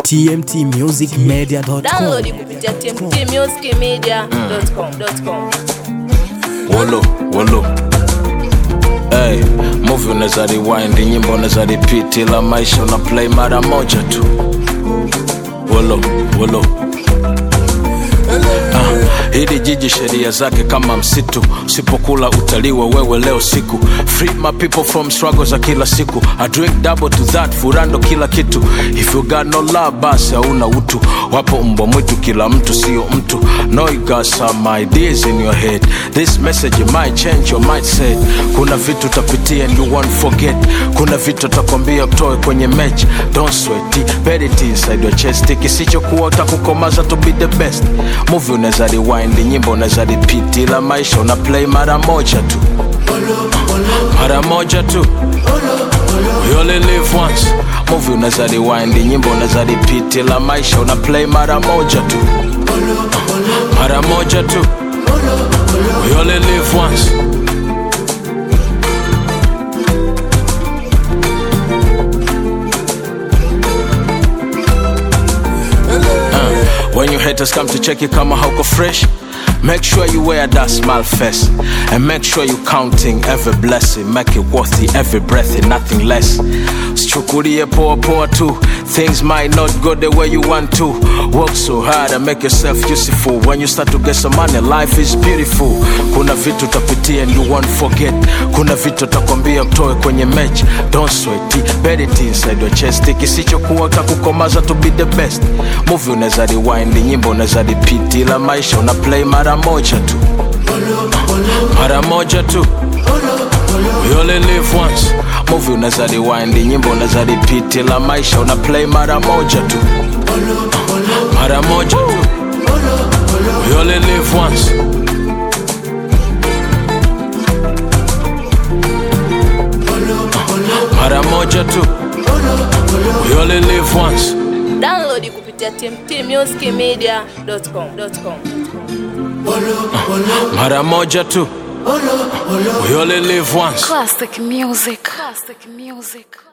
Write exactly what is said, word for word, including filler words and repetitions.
T M T music media dot com. Download kupitia T M T music media dot com. Wolo, wolo. Hey, movie unaweza rewind, nyimbo unaweza repeat, ila maisha una play mara moja tu. Wolo, wolo. Ah, hili jiji sheria zake kama msitu, usipokula utaliwa wewe leo siku. Free my people from struggles za kila siku. I drink double to that, furando kila kitu. If you got no love, basi hauna utu. Wapo mbwa mwitu, kila mtu sio mtu. No, you got some ideas in your head. This message you might change your mindset. Kuna vitu utapitia and you won't forget. Kuna vitu utakwambia kutoe kwenye match. Don't sweat it, bet it inside your chest. Kisichokuwa utakukomaza to be the best. Movie unaweza rewind, nyimbo unaweza repeat, ila maisha una play mara moja tu. Mara moja tu. We only live once. Movie unaweza rewind, nyimbo unaweza repeat, ila maisha una play mara moja tu. Mara moja tu. We only live once. When your haters come to check you kama hauko fresh, make sure you wear that smile face. And make sure you counting every blessing. Make it worthy every breath and nothing less. Sichukulie poa poa too. Things might not go the way you want to. Work so hard and make yourself useful. When you start to get some money, life is beautiful. Kuna vitu utapitia and you won't forget. Kuna vitu utakwambia kutoe kwenye match. Don't sweat it, bet it inside your chest. Kisichokuwa utakukomaza to be the best. Movie unaweza rewind, nyimbo unaweza repeat, ila maisha una play mara moja tu. Mara moja tu. We only live once. Movie unaweza rewind, nyimbo unaweza repeat, ila maisha una play mara moja tu. Mara moja tu. We only live once. Mara moja tu. We only live once. Download kupitia T M T music media dot com. Mara moja tu. We only live once. Classic music. Classic music.